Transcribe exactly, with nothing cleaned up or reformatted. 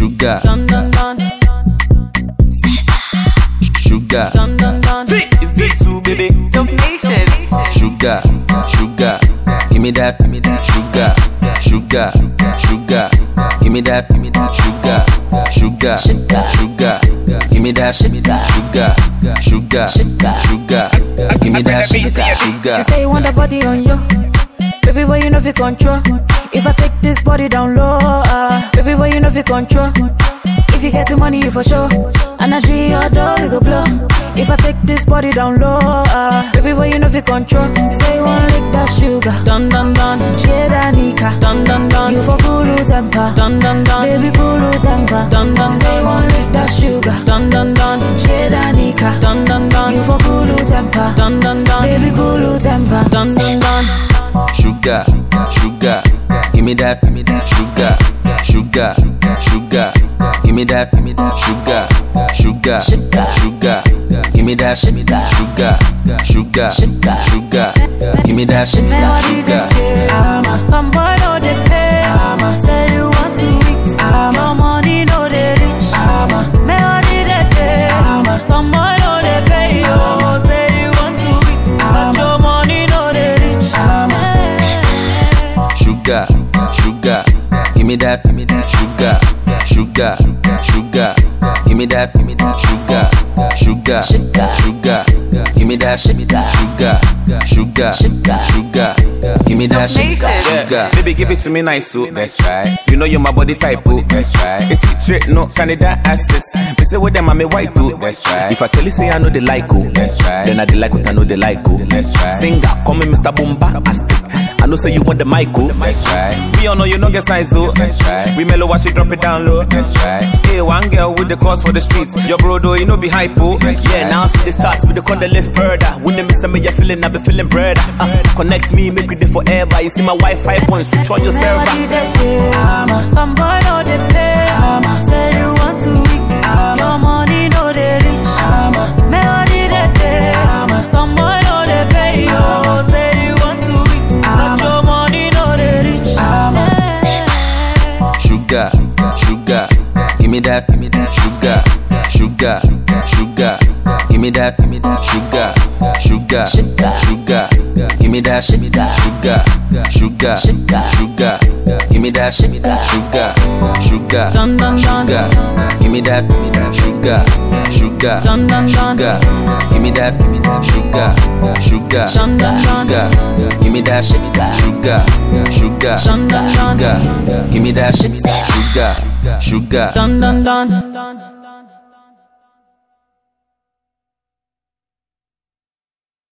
sugar, dun dun dun, sugar, dun dun dun. It's B two, baby. Dope Nation. sugar, sugar. Give me that, give me that sugar, sugar, sugar. Give me that, give me that sugar, sugar, sugar. Give me that, give me that sugar, sugar, sugar. Give me that sugar, sugar. You say you want a body on you, baby, boy, you know if you control. If I take this body down low, uh, baby, boy, you know if you control. If you get the money, you for sure. And I see your door, we go blow. If I take this body down low, uh, baby, boy, you know if you control. You say you want lick that sugar, dun dun dun. Share that nika, dun dun dun. You for cool temper, dun dun dun. Baby, cool temper, dun dun. Say you want lick that sugar, dun dun dun. Share that nika, dun dun dun. You for cool temper, dun dun dun. Baby, cool temper, dun dun dun. Sugar, sugar. Give me that, give me that sugar, sugar, sugar. Give me that, give me that sugar, sugar, sugar. Give me that, give me that sugar, sugar, sugar. Give me that, sugar, sugar. Come boy, no they pay. Say you want to eat, your money no they reach. Me honey they pay. Come boy, no they pay. Oh, say you want to eat, but your money no they reach. Sugar, sugar. Give me that, give me that sugar, sugar, sugar. Give me that, give me that sugar, sugar, sugar. Give me that, give me that sugar, sugar, sugar. Give me that sugar, sugar. Baby, give it to me nice, so that's right. You know you're my body type, oh, that's right. It's a trick, no Canada access. They say with them I'm a white, too, that's right. If I tell you say I know they like, oh, that's right. Then I they like what I know they like, oh, that's right. Singer, call me Mister Bombastic. I know say you want the mic, oh, that's right. We all know you know get size, oh, that's right. We mellow watch you drop it down low, that's right. Hey, one girl with the cause for the streets. Your bro, though, you know be hype, oh, that's yeah. Right. Now see the starts with the con they live further. When they miss me, you're feeling, I be feeling bread. Uh, connect me, make it there forever. You see my Wi-Fi points, switch on your server. Come boy, no they pay. Say you want to eat, your money no they reach. Me honey they pay. Come boy, no they pay. Oh, say you want to eat, but your money no they reach. Sugar, sugar. Give me that, give me that sugar, sugar, sugar. Give me that, give me that sugar, sugar, sugar. Give me that, give me that sugar, sugar, sugar. Give me that, give me that sugar, sugar, sugar. Give me that, give me that sugar, sugar, sugar. Give me that, give me that sugar, sugar, sugar. Give me that, give me that sugar, sugar, sugar. Give me that, sugar, sugar. Dun dun dun.